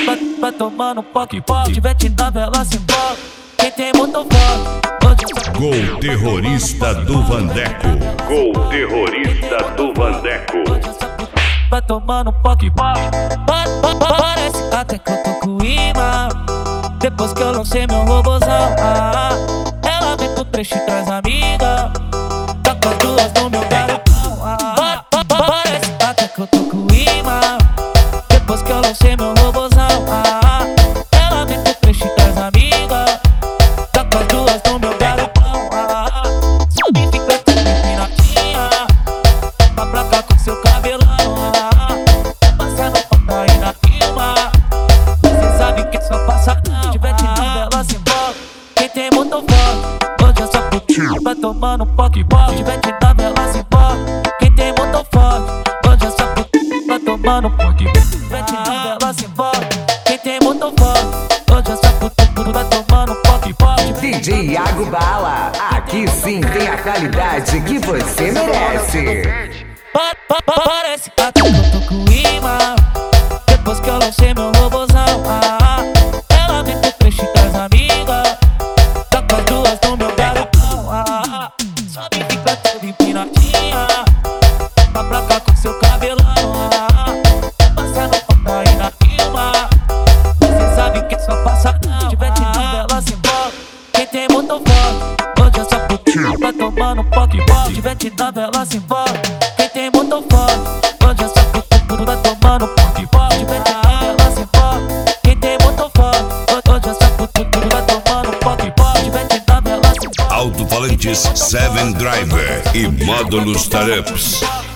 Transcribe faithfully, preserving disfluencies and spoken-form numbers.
Vai, vai tomando poque, poque. Tiver te dando vela, se envolve. Quem tem motor forte. Gol terrorista do Vandeco. Gol terrorista do Vandeco. Vai tomando poque, poque. Parece até que eu tô com imã. Depois que eu lancei meu robozão, ah, ela vem pro trecho e traz amiga. Tá com as duas no meu garotão, ah, parece até que eu tô com imã. Depois que eu lancei meu robozão, ah, ela vem pro trecho e traz amiga. Tá com as duas no meu garotão, ah, sobe e fica tudo empinadinha. Vai pra cá com seu cabelão, ah, passando pra aí na firma. Cê sabe que é só passadão. Se tiver te dando, ela se envolve. Quem tem motor forte, hoje é só putinho. Vai tomando poque, poque. Se tiver te dando, ela se envolve. Quem tem motor forte, hoje é só putinho. Vai tomando poque, poque. Se tiver te dando, ela se envolve. Quem tem motor forte, hoje é só putinho. Vai tomando poque, poque. D J Iago Bala, aqui sim tem a qualidade que você merece. Parece até que eu tô com imã. Depois que eu lancei meu robozão, ah, ela vem pro trecho e traz amiga. Tá com as duas no meu garotão, ah, sobe e fica toda empinadinha. Vai pra cá com seu cabelão, ah, passando pra aí na firma. Cê sabe que é só passadão. Se tiver te dando, ela se envolve. Quem tem motor forte, hoje é só putinho. Vai tomando poque, poque. Se tiver te dando, ela se envolve. Quem tem motor forte, hoje é só putinho. Vai tomando poque, poque. Se tiver te dando, ela se envolve. Quem tem motor forte, hoje é só putinho. Vai tomando poque, poque. Se tiver te dando, ela se envolve. Alto-falantes Seven Driver e módulos Tarups.